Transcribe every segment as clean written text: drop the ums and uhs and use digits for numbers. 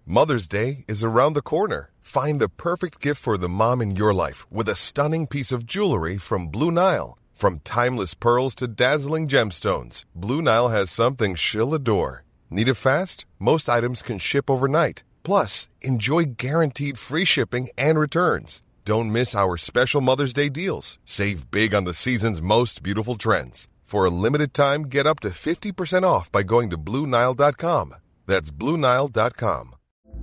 Mother's Day is around the corner. Find the perfect gift for the mom in your life with a stunning piece of jewelry from Blue Nile. From timeless pearls to dazzling gemstones, Blue Nile has something she'll adore. Need it fast? Most items can ship overnight. Plus, enjoy guaranteed free shipping and returns. Don't miss our special Mother's Day deals. Save big on the season's most beautiful trends. For a limited time, get up to 50% off by going to BlueNile.com. That's BlueNile.com.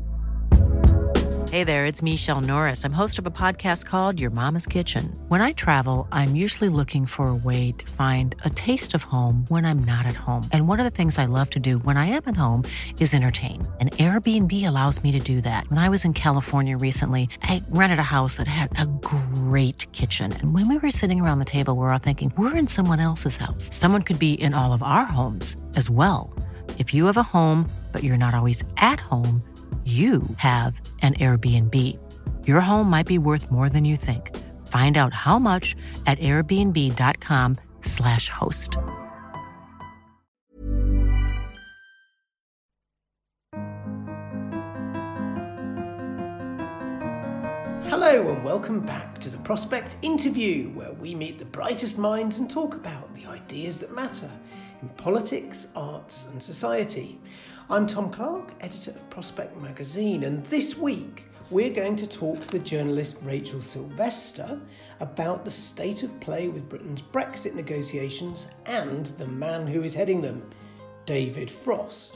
Hey there, it's Michelle Norris. I'm host of a podcast called Your Mama's Kitchen. When I travel, I'm usually looking for a way to find a taste of home when I'm not at home. And one of the things I love to do when I am at home is entertain. And Airbnb allows me to do that. When I was in California recently, I rented a house that had a great kitchen. And when we were sitting around the table, we were all thinking, we're in someone else's house. Someone could be in all of our homes as well. If you have a home, but you're not always at home, you have an Airbnb. Your home might be worth more than you think. Find out how much at airbnb.com/host. Hello and welcome back to the Prospect Interview, where we meet the brightest minds and talk about the ideas that matter in politics, arts and society. I'm Tom Clark, editor of Prospect Magazine, and this week we're going to talk to the journalist Rachel Sylvester about the state of play with Britain's Brexit negotiations and the man who is heading them, David Frost.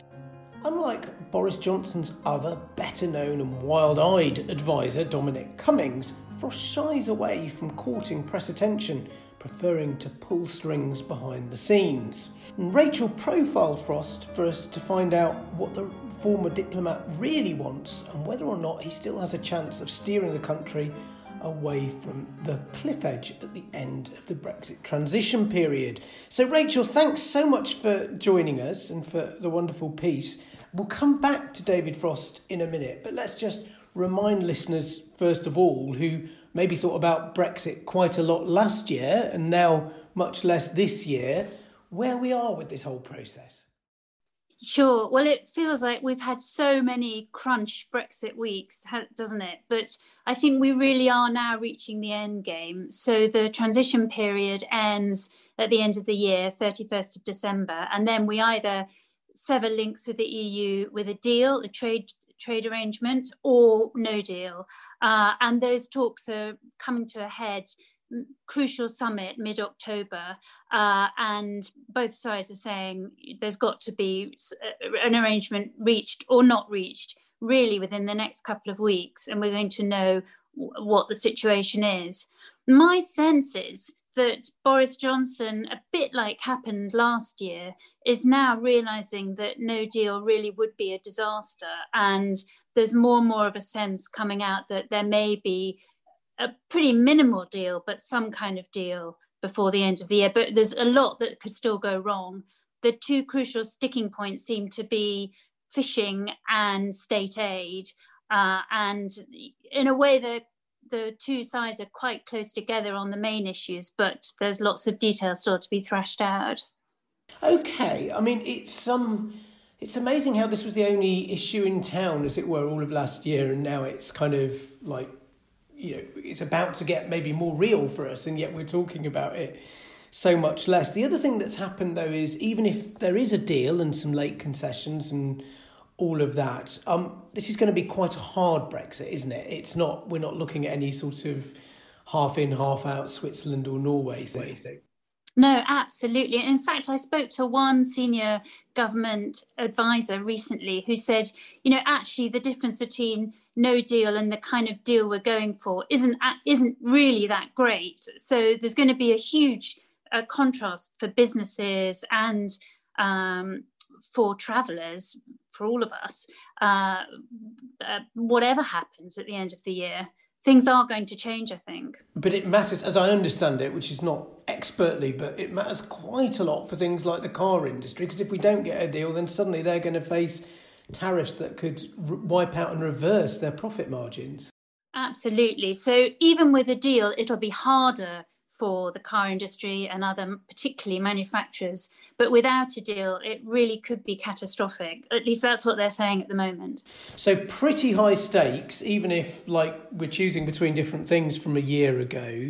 Unlike Boris Johnson's other better-known and wild-eyed advisor, Dominic Cummings, Frost shies away from courting press attention, preferring to pull strings behind the scenes. And Rachel profiled Frost for us to find out what the former diplomat really wants and whether or not he still has a chance of steering the country away from the cliff edge at the end of the Brexit transition period. So Rachel, thanks so much for joining us and for the wonderful piece. We'll come back to David Frost in a minute, but let's just remind listeners, first of all, who maybe thought about Brexit quite a lot last year and now much less this year, where we are with this whole process. Sure. Well, it feels like we've had so many crunch Brexit weeks, doesn't it? But I think we really are now reaching the end game. So the transition period ends at the end of the year, 31st of December, and then we either sever links with the EU with a deal, a trade arrangement, or no deal. And those talks are coming to a head. Crucial summit mid-October, and both sides are saying there's got to be an arrangement reached or not reached really within the next couple of weeks, and we're going to know what the situation is. My sense is that Boris Johnson, a bit like happened last year, is now realising that no deal really would be a disaster, and there's more and more of a sense coming out that there may be a pretty minimal deal, but some kind of deal before the end of the year. But there's a lot that could still go wrong. The two crucial sticking points seem to be fishing and state aid. And in a way, the two sides are quite close together on the main issues, but there's lots of details still to be thrashed out. Okay, I mean, it's amazing how this was the only issue in town, as it were, all of last year, and now it's kind of like, you know, it's about to get maybe more real for us, and yet we're talking about it so much less. The other thing that's happened, though, is even if there is a deal and some late concessions and all of that, this is going to be quite a hard Brexit, isn't it? It's not. We're not looking at any sort of half in, half out Switzerland or Norway thing. No, absolutely. In fact, I spoke to one senior government advisor recently who said, you know, actually the difference between no deal and the kind of deal we're going for isn't really that great. So there's going to be a huge contrast for businesses and for travellers, for all of us, whatever happens at the end of the year. Things are going to change, I think. But it matters, as I understand it, which is not expertly, but it matters quite a lot for things like the car industry, because if we don't get a deal, then suddenly they're going to face tariffs that could wipe out and reverse their profit margins. Absolutely. So even with a deal, it'll be harder for the car industry and other, particularly manufacturers. But without a deal, it really could be catastrophic. At least that's what they're saying at the moment. So pretty high stakes, even if we're choosing between different things from a year ago.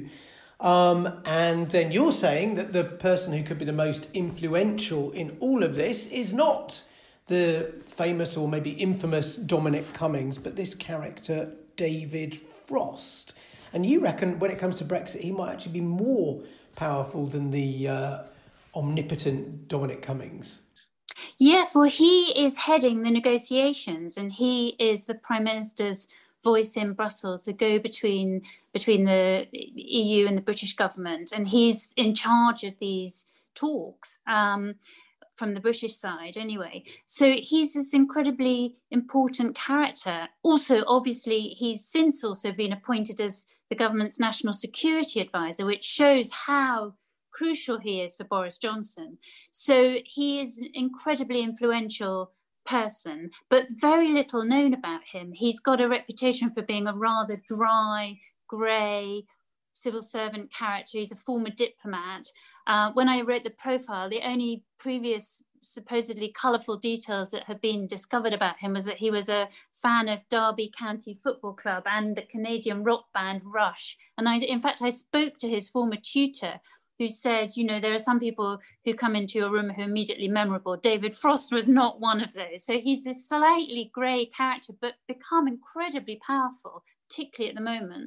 And then you're saying that the person who could be the most influential in all of this is not the famous or maybe infamous Dominic Cummings, but this character, David Frost. And you reckon when it comes to Brexit, he might actually be more powerful than the omnipotent Dominic Cummings? Yes, well, he is heading the negotiations, and he is the Prime Minister's voice in Brussels, the go-between between the EU and the British government. And he's in charge of these talks from the British side anyway. So he's this incredibly important character. Also, obviously, he's since also been appointed as the government's national security advisor, which shows how crucial he is for Boris Johnson. So he is an incredibly influential person, but very little known about him. He's got a reputation for being a rather dry, grey civil servant character. He's a former diplomat. When I wrote the profile, the only previous supposedly colourful details that had been discovered about him was that he was a fan of Derby County Football Club and the Canadian rock band Rush. And in fact, I spoke to his former tutor, who said, there are some people who come into your room who are immediately memorable. David Frost was not one of those. So he's this slightly grey character, but become incredibly powerful, particularly at the moment.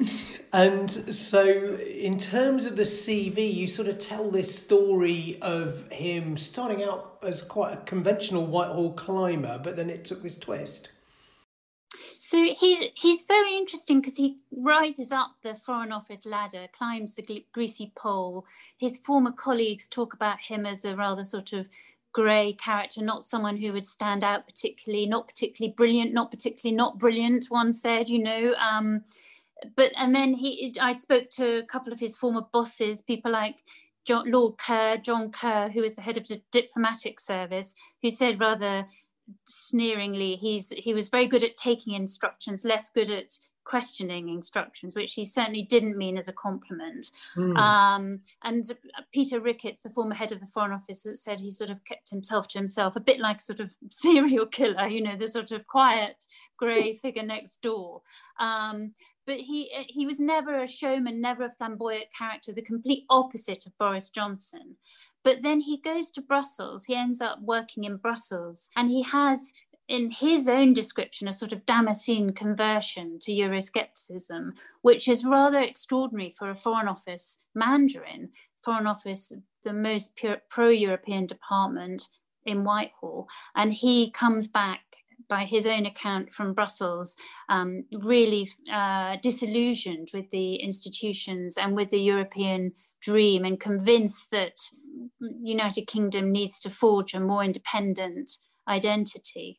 And so in terms of the CV, you sort of tell this story of him starting out as quite a conventional Whitehall climber, but then it took this twist. So he's very interesting because he rises up the Foreign Office ladder, climbs the greasy pole. His former colleagues talk about him as a rather sort of grey character, not someone who would stand out particularly, not particularly brilliant, not particularly not brilliant, one said, And then I spoke to a couple of his former bosses, people like John Kerr, who was the head of the diplomatic service, who said rather sneeringly, he was very good at taking instructions, less good at questioning instructions, which he certainly didn't mean as a compliment. And Peter Ricketts, the former head of the Foreign Office, said he sort of kept himself to himself, a bit like a sort of serial killer, the sort of quiet grey figure next door. But he was never a showman, never a flamboyant character, the complete opposite of Boris Johnson. But then he goes to Brussels, he ends up working in Brussels, and he has, in his own description, a sort of Damascene conversion to Euroscepticism, which is rather extraordinary for a Foreign Office Mandarin, Foreign Office, the most pro-European department in Whitehall. And he comes back, by his own account, from Brussels, really disillusioned with the institutions and with the European dream, and convinced that the United Kingdom needs to forge a more independent identity.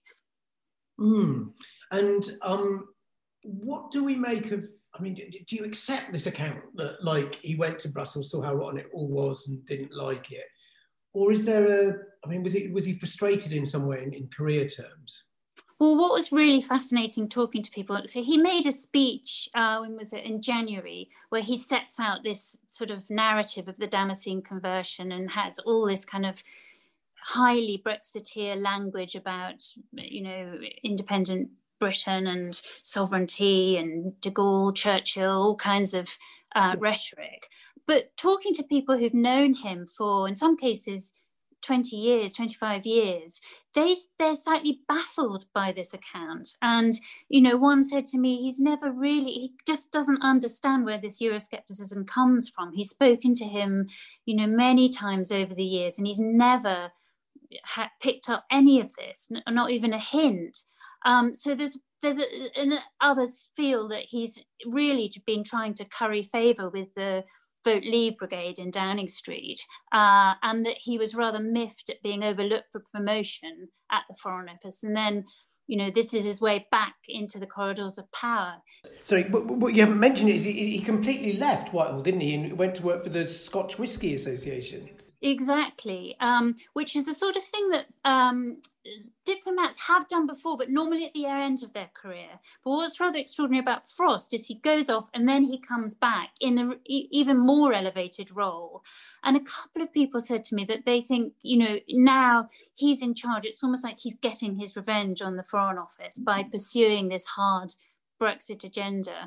And what do we make of, do you accept this account that he went to Brussels, saw how rotten it all was and didn't like it? Or is there was he frustrated in some way in career terms? Well, what was really fascinating talking to people, so he made a speech, when was it, in January, where he sets out this sort of narrative of the Damascene conversion and has all this kind of highly Brexiteer language about, independent Britain and sovereignty and de Gaulle, Churchill, all kinds of rhetoric. But talking to people who've known him for, in some cases, 20 years, 25 years, they're slightly baffled by this account. And, one said to me, he just doesn't understand where this Euroscepticism comes from. He's spoken to him, many times over the years, and he's never picked up any of this, not even a hint. So others feel that he's really been trying to curry favour with the Vote Leave Brigade in Downing Street, and that he was rather miffed at being overlooked for promotion at the Foreign Office. And then, this is his way back into the corridors of power. Sorry, but what you haven't mentioned is he completely left Whitehall, didn't he? And went to work for the Scotch Whisky Association. Exactly, which is the sort of thing that diplomats have done before, but normally at the end of their career. But what's rather extraordinary about Frost is he goes off and then he comes back in an even more elevated role. And a couple of people said to me that they think, now he's in charge. It's almost like he's getting his revenge on the Foreign Office by pursuing this hard Brexit agenda.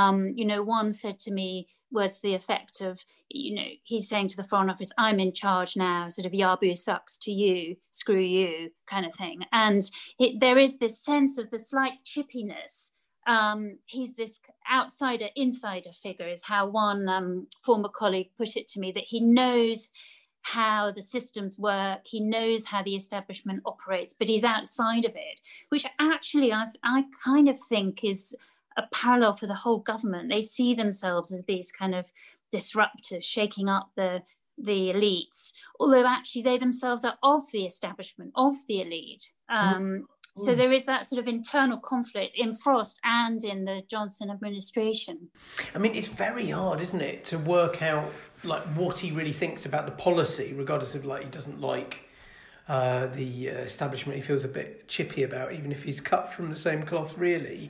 One said to me, was the effect of, he's saying to the Foreign Office, I'm in charge now, sort of Yabu sucks to you, screw you kind of thing. And there is this sense of the slight chippiness. He's this outsider, insider figure is how one former colleague put it to me, that he knows how the systems work, he knows how the establishment operates, but he's outside of it, which actually I kind of think is a parallel for the whole government. They see themselves as these kind of disruptors shaking up the elites, although actually they themselves are of the establishment, of the elite. So there is that sort of internal conflict in Frost and in the Johnson administration. I mean, it's very hard, isn't it, to work out like what he really thinks about the policy, regardless of he doesn't like the establishment he feels a bit chippy about, even if he's cut from the same cloth, really.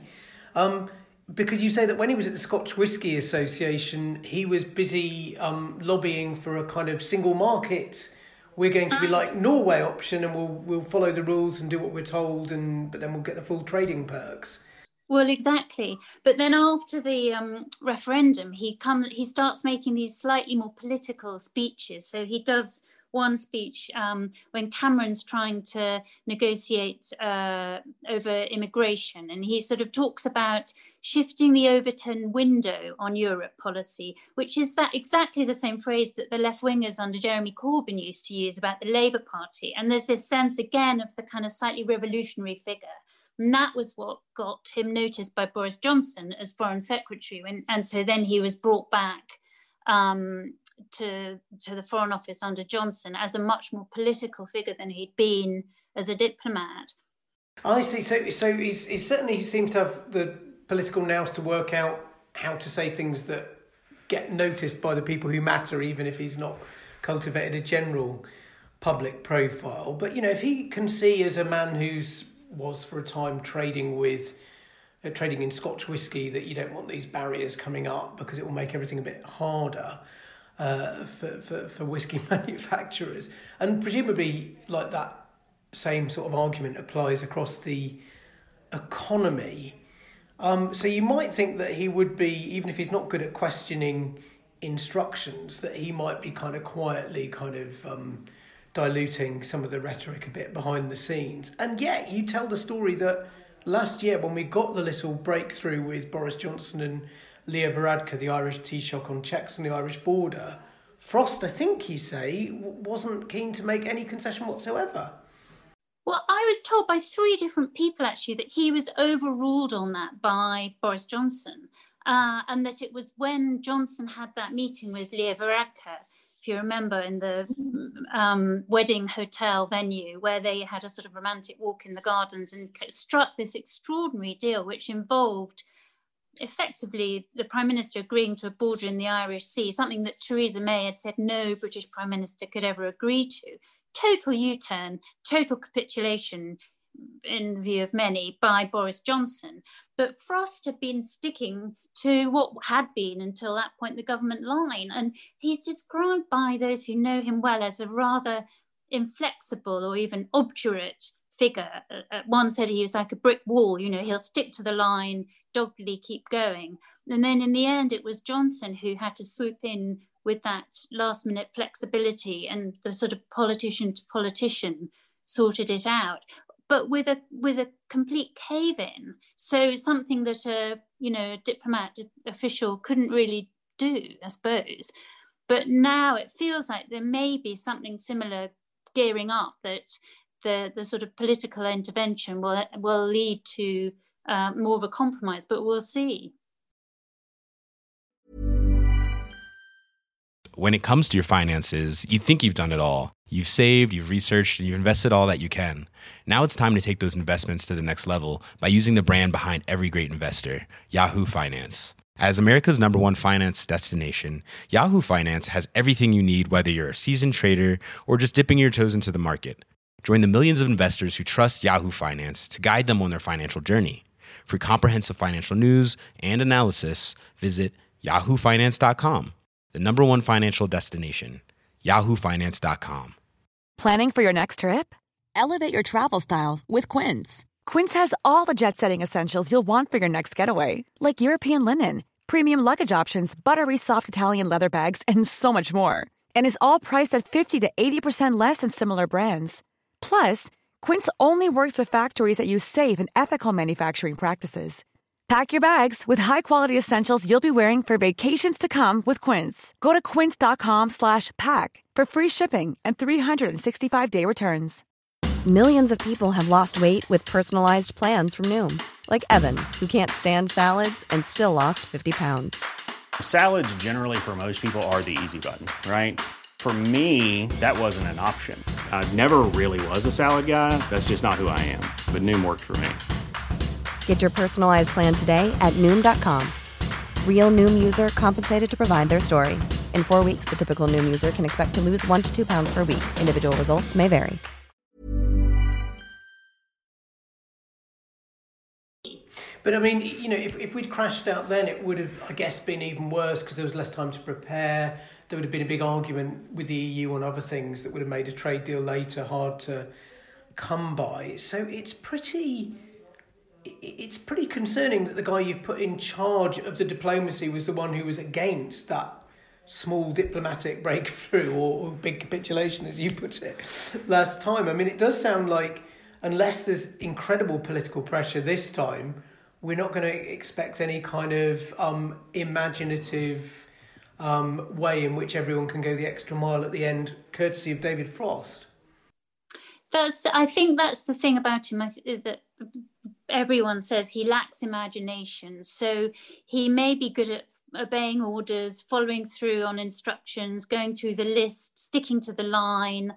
Because you say that when he was at the Scotch Whisky Association, he was busy lobbying for a kind of single market. We're going to be like Norway option, and we'll follow the rules and do what we're told, but then we'll get the full trading perks. Well, exactly. But then after the referendum, he starts making these slightly more political speeches. So he does one speech when Cameron's trying to negotiate over immigration, and he sort of talks about shifting the Overton window on Europe policy, which is that exactly the same phrase that the left-wingers under Jeremy Corbyn used to use about the Labour Party. And there's this sense again of the kind of slightly revolutionary figure. And that was what got him noticed by Boris Johnson as Foreign Secretary. And so then he was brought back to the Foreign Office under Johnson as a much more political figure than he'd been as a diplomat. I see. So he certainly seems to have the political nous to work out how to say things that get noticed by the people who matter, even if he's not cultivated a general public profile. But, if he can see as a man was for a time trading in Scotch whisky, that you don't want these barriers coming up because it will make everything a bit harder for whisky manufacturers. And presumably like that same sort of argument applies across the economy. So you might think that he would be, even if he's not good at questioning instructions, that he might be kind of quietly diluting some of the rhetoric a bit behind the scenes. And yet you tell the story that last year, when we got the little breakthrough with Boris Johnson and Leah Varadkar, the Irish Taoiseach, on checks on the Irish border, Frost, I think you say, wasn't keen to make any concession whatsoever. Well, I was told by 3 different people, actually, that he was overruled on that by Boris Johnson, and that it was when Johnson had that meeting with Leah Varadkar, if you remember, in the wedding hotel venue, where they had a sort of romantic walk in the gardens and struck this extraordinary deal, which involved effectively the Prime Minister agreeing to a border in the Irish Sea, something that Theresa May had said no British Prime Minister could ever agree to. Total U-turn, total capitulation in view of many by Boris Johnson. But Frost had been sticking to what had been until that point the government line. And he's described by those who know him well as a rather inflexible or even obdurate figure. One said he was like a brick wall, he'll stick to the line, doggedly keep going. And then in the end, it was Johnson who had to swoop in with that last minute flexibility, and the sort of politician to politician sorted it out, but with a complete cave-in. So something that a diplomat official couldn't really do, I suppose. But now it feels like there may be something similar gearing up, that the sort of political intervention will lead to more of a compromise, but we'll see. When it comes to your finances, you think you've done it all. You've saved, you've researched, and you've invested all that you can. Now it's time to take those investments to the next level by using the brand behind every great investor, Yahoo Finance. As America's #1 finance destination, Yahoo Finance has everything you need, whether you're a seasoned trader or just dipping your toes into the market. Join the millions of investors who trust Yahoo Finance to guide them on their financial journey. For comprehensive financial news and analysis, visit yahoofinance.com, the #1 financial destination, yahoofinance.com. Planning for your next trip? Elevate your travel style with Quince. Quince has all the jet-setting essentials you'll want for your next getaway, like European linen, premium luggage options, buttery soft Italian leather bags, and so much more. And is all priced at 50 to 80% less than similar brands. Plus, Quince only works with factories that use safe and ethical manufacturing practices. Pack your bags with high-quality essentials you'll be wearing for vacations to come with Quince. Go to quince.com/pack for free shipping and 365-day returns. Millions of people have lost weight with personalized plans from Noom. Like Evan, who can't stand salads and still lost 50 pounds. Salads generally for most people are the easy button, right? For me, that wasn't an option. I never really was a salad guy. That's just not who I am. But Noom worked for me. Get your personalized plan today at Noom.com. Real Noom user compensated to provide their story. In 4 weeks, the typical Noom user can expect to lose 1 to 2 pounds per week. Individual results may vary. But I mean, you know, if we'd crashed out then, it would have, I guess, been even worse because there was less time to prepare. There would have been a big argument with the EU on other things that would have made a trade deal later hard to come by. So it's pretty concerning that the guy you've put in charge of the diplomacy was the one who was against that small diplomatic breakthrough or big capitulation, as you put it last time. I mean, it does sound like unless there's incredible political pressure this time, we're not going to expect any kind of imaginative way in which everyone can go the extra mile at the end, courtesy of David Frost. I think that's the thing about him, that everyone says he lacks imagination. So he may be good at obeying orders, following through on instructions, going through the list, sticking to the line.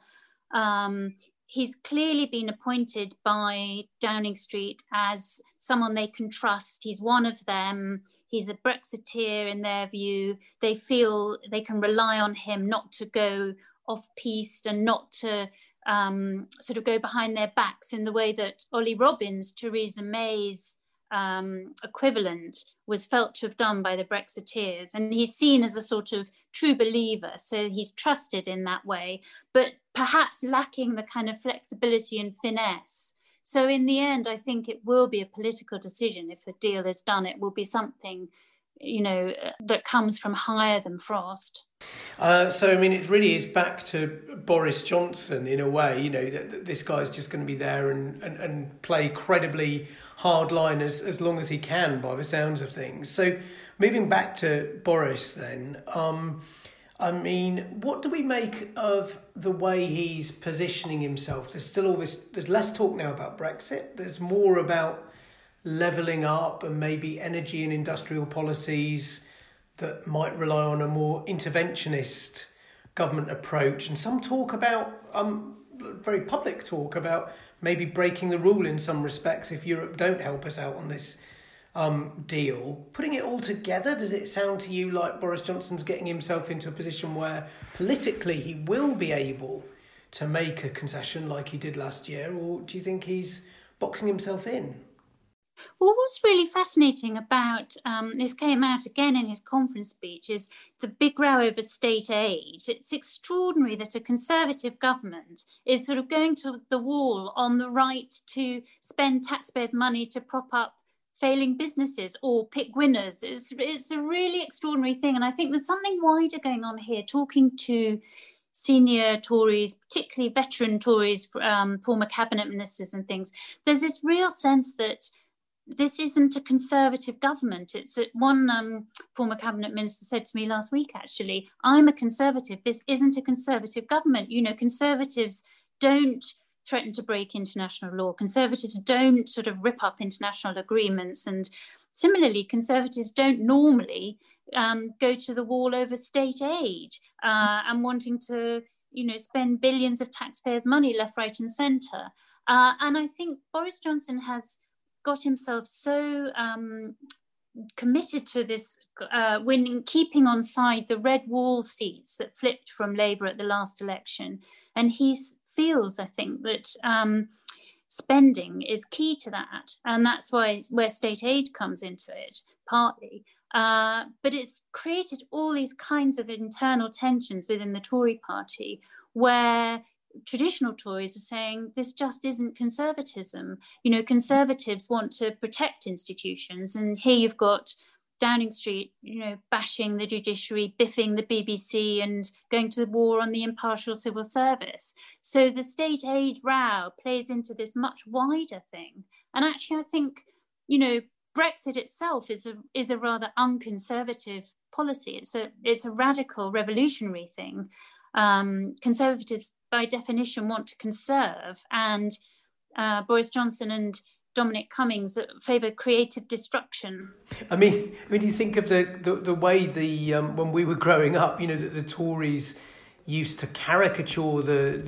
He's clearly been appointed by Downing Street as someone they can trust. He's one of them. He's a Brexiteer in their view. They feel they can rely on him not to go off-piste and not to sort of go behind their backs in the way that Ollie Robbins, Theresa May's equivalent, was felt to have done by the Brexiteers. And he's seen as a sort of true believer. So he's trusted in that way, but perhaps lacking the kind of flexibility and finesse. So in the end, I think it will be a political decision. If a deal is done, it will be something, you know, that comes from higher than Frost. So, I mean, it really is back to Boris Johnson in a way, you know, that this guy's just going to be there and play credibly hard line as long as he can by the sounds of things. So moving back to Boris then, I mean, what do we make of the way he's positioning himself? There's less talk now about Brexit. There's more about levelling up and maybe energy and industrial policies that might rely on a more interventionist government approach. And some talk about, very public talk about maybe breaking the rule in some respects if Europe don't help us out on this deal. Putting it all together, does it sound to you like Boris Johnson's getting himself into a position where politically he will be able to make a concession like he did last year, or do you think he's boxing himself in? Well, what's really fascinating about this came out again in his conference speech is the big row over state aid. It's extraordinary that a Conservative government is sort of going to the wall on the right to spend taxpayers' money to prop up failing businesses or pick winners. It's a really extraordinary thing. And I think there's something wider going on here, talking to senior Tories, particularly veteran Tories, former cabinet ministers and things. There's this real sense that this isn't a Conservative government. It's one former cabinet minister said to me last week, actually, I'm a Conservative. This isn't a Conservative government. You know, Conservatives don't threaten to break international law. Conservatives don't sort of rip up international agreements. And similarly, Conservatives don't normally go to the wall over state aid and wanting to, you know, spend billions of taxpayers' money left, right and centre. And I think Boris Johnson has got himself so committed to this winning, keeping on side the red wall seats that flipped from Labour at the last election. And he feels, I think, that spending is key to that. And that's where state aid comes into it, partly. But it's created all these kinds of internal tensions within the Tory party where traditional Tories are saying this just isn't conservatism. You know, Conservatives want to protect institutions, and here you've got Downing Street, you know, bashing the judiciary, biffing the BBC and going to war on the impartial civil service. So the state aid row plays into this much wider thing. And actually, I think, you know, Brexit itself is a rather unconservative policy. It's a radical, revolutionary thing. Conservatives, by definition, want to conserve, and Boris Johnson and Dominic Cummings favour creative destruction. I mean, when you think of the way when we were growing up, you know, the Tories used to caricature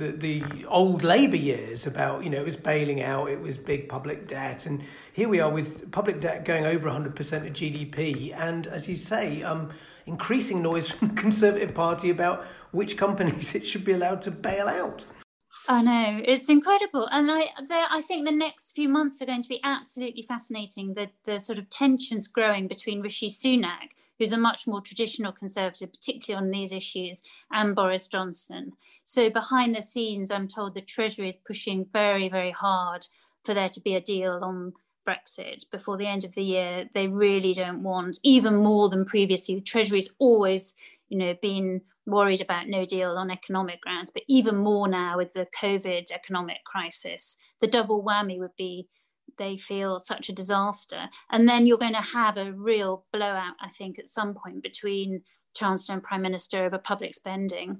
the old Labour years about, you know, it was bailing out, it was big public debt, and here we are with public debt going over 100% of GDP, and as you say, increasing noise from the Conservative Party about which companies it should be allowed to bail out. I know, it's incredible. And I think the next few months are going to be absolutely fascinating. The sort of tensions growing between Rishi Sunak, who's a much more traditional Conservative, particularly on these issues, and Boris Johnson. So behind the scenes, I'm told the Treasury is pushing very, very hard for there to be a deal on Brexit before the end of the year. They really don't want, even more than previously, the Treasury's always, you know, been worried about no deal on economic grounds, but even more now with the COVID economic crisis. The double whammy would be, they feel, such a disaster. And then you're going to have a real blowout, I think, at some point between Chancellor and Prime Minister over public spending.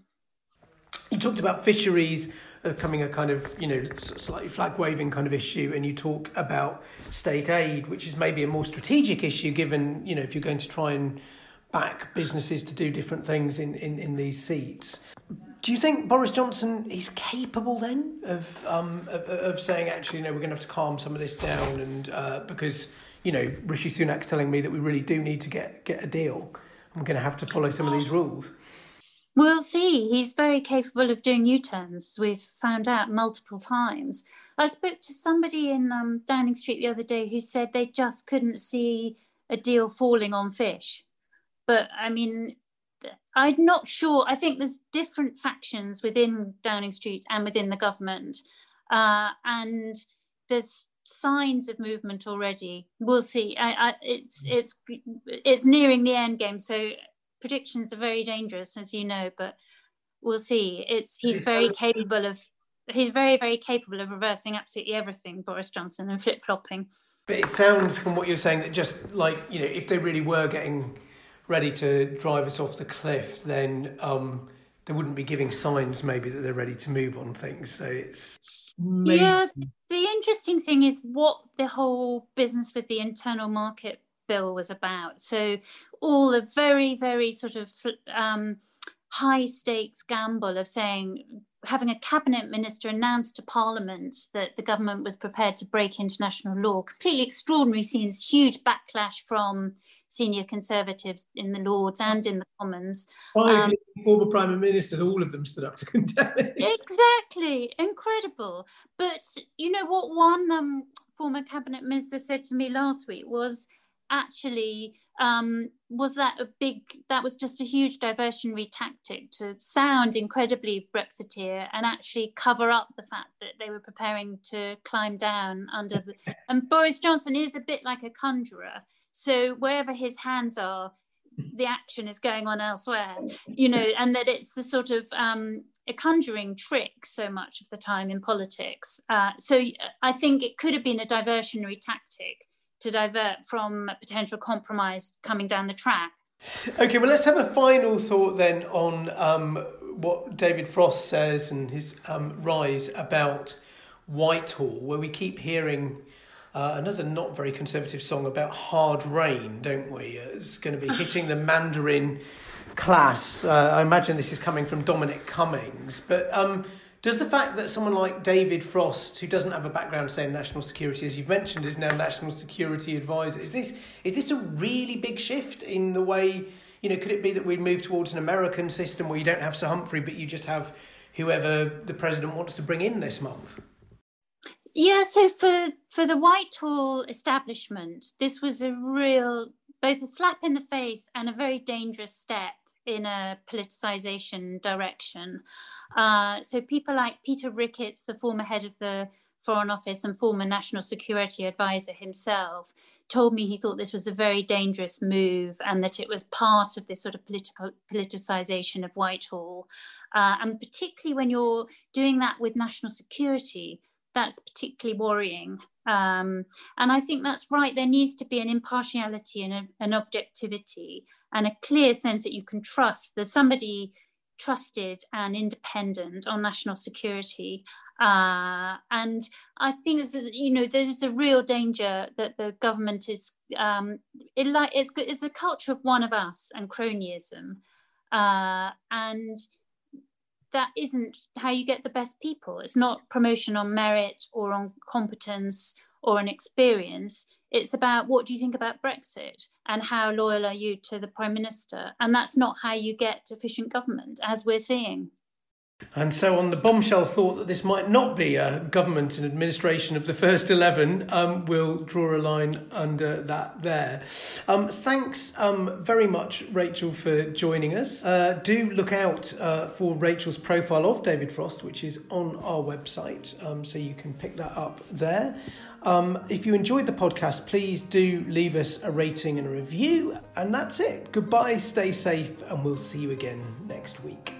You talked about fisheries becoming a kind of, you know, slightly flag-waving kind of issue, and you talk about state aid, which is maybe a more strategic issue given, you know, if you're going to try and back businesses to do different things in these seats. Do you think Boris Johnson is capable then of saying, actually, no, we're going to have to calm some of this down, and because, you know, Rishi Sunak's telling me that we really do need to get a deal. I'm going to have to follow some of these rules. We'll see. He's very capable of doing U-turns. We've found out multiple times. I spoke to somebody in Downing Street the other day who said they just couldn't see a deal falling on fish. But I mean, I'm not sure. I think there's different factions within Downing Street and within the government. And there's signs of movement already. We'll see. It's nearing the end game. So predictions are very dangerous, as you know, but we'll see. He's very, very capable of reversing absolutely everything, Boris Johnson, and flip-flopping. But it sounds from what you're saying that just like, you know, if they really were getting ready to drive us off the cliff, then they wouldn't be giving signs maybe that they're ready to move on things. So it's maybe... Yeah, the interesting thing is what the whole business with the internal market bill was about. So all the very, very sort of high stakes gamble of having a cabinet minister announce to Parliament that the government was prepared to break international law. Completely extraordinary scenes, huge backlash from senior Conservatives in the Lords and in the Commons. Former Prime Ministers, all of them stood up to condemn it. Exactly, incredible. But you know what one former cabinet minister said to me last week was, actually, that was just a huge diversionary tactic to sound incredibly Brexiteer and actually cover up the fact that they were preparing to climb down under the... And Boris Johnson is a bit like a conjurer. So wherever his hands are, the action is going on elsewhere, you know, and that it's the sort of a conjuring trick so much of the time in politics. So I think it could have been a diversionary tactic to divert from a potential compromise coming down the track. Okay, well, let's have a final thought then on what David Frost says and his rise about Whitehall, where we keep hearing another not very conservative song about hard rain, don't we? It's going to be hitting the Mandarin class. I imagine this is coming from Dominic Cummings. But Does the fact that someone like David Frost, who doesn't have a background, say, in national security, as you've mentioned, is now National Security Advisor, is this a really big shift in the way, could it be that we move towards an American system where you don't have Sir Humphrey, but you just have whoever the president wants to bring in this month? Yeah, so for the Whitehall establishment, this was both a slap in the face and a very dangerous step in a politicisation direction. So people like Peter Ricketts, the former head of the Foreign Office and former National Security Advisor himself, told me he thought this was a very dangerous move and that it was part of this sort of politicisation of Whitehall. And particularly when you're doing that with national security, that's particularly worrying. And I think that's right. There needs to be an impartiality and an objectivity and a clear sense that you can trust. There's somebody trusted and independent on national security. And I think there's a real danger that the government is, it's a culture of one of us and cronyism. And that isn't how you get the best people. It's not promotion on merit or on competence or on experience. It's about what do you think about Brexit and how loyal are you to the Prime Minister? And that's not how you get efficient government, as we're seeing. And so on the bombshell thought that this might not be a government and administration of the first 11, we'll draw a line under that there. Thanks very much, Rachel, for joining us. Do look out for Rachel's profile of David Frost, which is on our website, so you can pick that up there. If you enjoyed the podcast, please do leave us a rating and a review. And that's it. Goodbye, stay safe, and we'll see you again next week.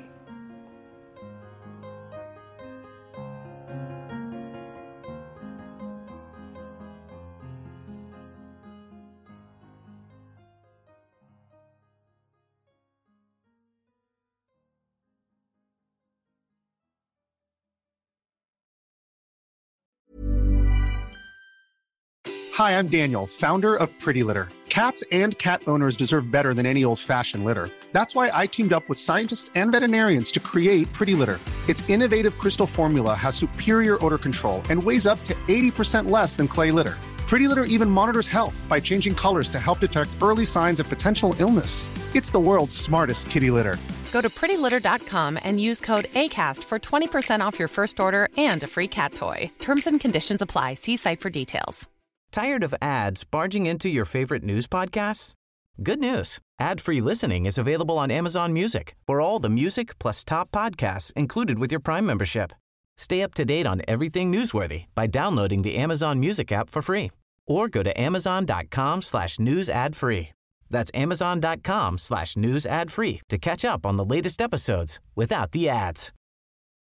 Hi, I'm Daniel, founder of Pretty Litter. Cats and cat owners deserve better than any old-fashioned litter. That's why I teamed up with scientists and veterinarians to create Pretty Litter. Its innovative crystal formula has superior odor control and weighs up to 80% less than clay litter. Pretty Litter even monitors health by changing colors to help detect early signs of potential illness. It's the world's smartest kitty litter. Go to prettylitter.com and use code ACAST for 20% off your first order and a free cat toy. Terms and conditions apply. See site for details. Tired of ads barging into your favorite news podcasts? Good news. Ad-free listening is available on Amazon Music for all the music plus top podcasts included with your Prime membership. Stay up to date on everything newsworthy by downloading the Amazon Music app for free or go to amazon.com/news ad free. That's amazon.com/news ad free to catch up on the latest episodes without the ads.